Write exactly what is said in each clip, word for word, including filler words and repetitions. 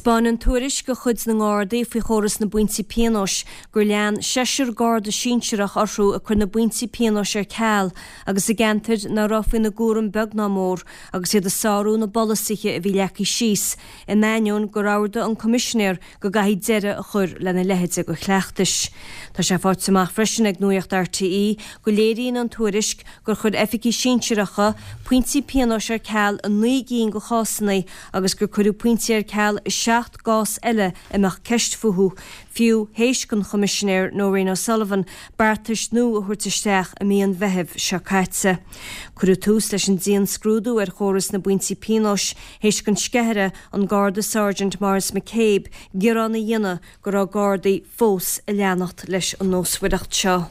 Spáin tuairis go chud na ngádaí faoi chóras na buintí pianos gur lean seisir gáda sínseach arsú a chur na buintí pianos ar ceall agus i gentir na rafaí na gúran beg ná mór agus iad a sáú na bolasiche a bhí leací síos in nainiún go ráda an commissionéir go gaithí deire a chur lena lehéide go chleachtais. Tá sé fáirteach freisin ag nuacht R T I go léiríonn an tuairis gur chud efficí sínseacha puintí pianos ar ceall a nuigíon go chásanna agus gur chuú puintí ar ceall seacht gás eile imach ceist futhú fiú héis gon commissionéir Noreen O'Sullivan bartas nó a thuirtaisteach a míon bheitheh se caite. Curú tús leis an díon scrúdú ar chóras na buintí pianos héis gon sceithre an Garda Sergeant Maurice McCabe gurán na dhéine gur á Gardaí fós a leannacht leis an nóshuireacht seo.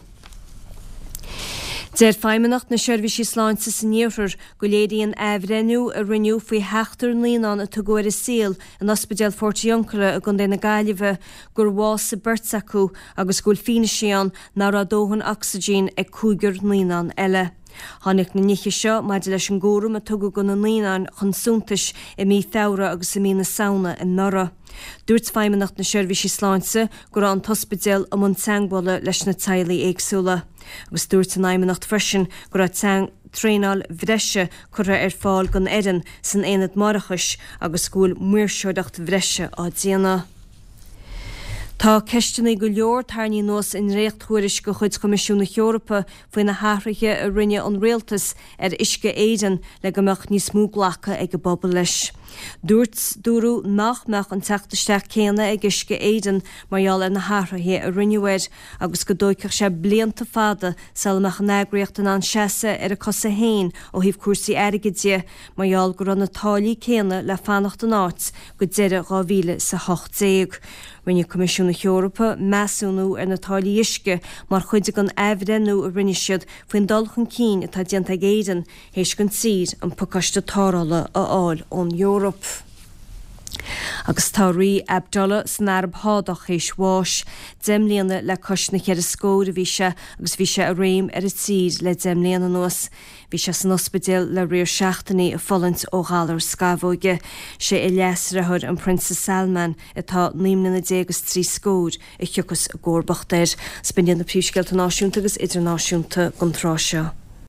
Déir feimimenacht na seirbhísí sláinte sa níomhar go léiríonn éibhrenú a rinneú faoi heachtar líonán a tuguair is síl an ospidéal Fortioncula a gon déna gaiileh gur bhás sa beirt acu agus gúil fineisián ná radóhan oxygén ag cúigur líonán eile. Tháinig na niche seo maidide leis an gcóram a tugu go na líonán chun súntais i mí feabhra agus i mí na saona in Norra. Dúirt feimimenacht na seirbhísí sláinte gur an tospidéal am an teangbola leis na tailaí éagsúla. Agus dúirt an aimimenacht freisin gur a teang tréinál bhreise chura ar fáil gon éan san éad marachas agus gúil muirseideacht bhreise á déana. Tá ceistena go leor tarní nós in récht thuairis go chuid Comisiúna Eorpa faoin na háthraithe a rinne an réaltas ar isce éidean le gomeach níos mú ghlacha ag go bobbal leis. Dúirt dúrú nach meach an teachtasteach céanna ag isce éidean marall ar na háthraithe a rinneúir agus go dóiceach sé blianta fada salach an éagraíocht an seasa ar a cosa héin ó híh cuasaí aigeidí marall gur an na tálaí céanna le fannacht an áit go deire gáhíle sa hocht-déag. Rinne Comisiúna Eorpa measúnú ar na tálaí isce mar chuide an éibhrenú a rinne siad faoin dulchan cín atá déanta géidean héis gon tír an pucaiste tárála a áil ón Eorpa. Agus tá rí Abdullah san Arab hádach éis bháis deimlíanana le cosna chear a scóir a bhí se agus bhí se a réim ar a tír le deimlíanana nuas. Bhí se san ospidéal le rior seachtaí a folant ó gálar scabhóige sé i leasrathir an Princess Salman atá níomna na dégus trí scóir i thiocas a ggórbachtair. Spinnean na príomhscéalta náisiúnta agus idirnáisiúnta gon trá seo.